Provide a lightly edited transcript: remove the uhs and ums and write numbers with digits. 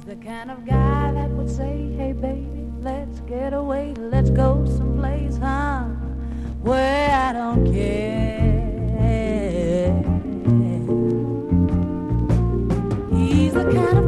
The kind of guy that would say, hey baby, let's get away, let's go someplace, huh, where I don't care. He's the kind of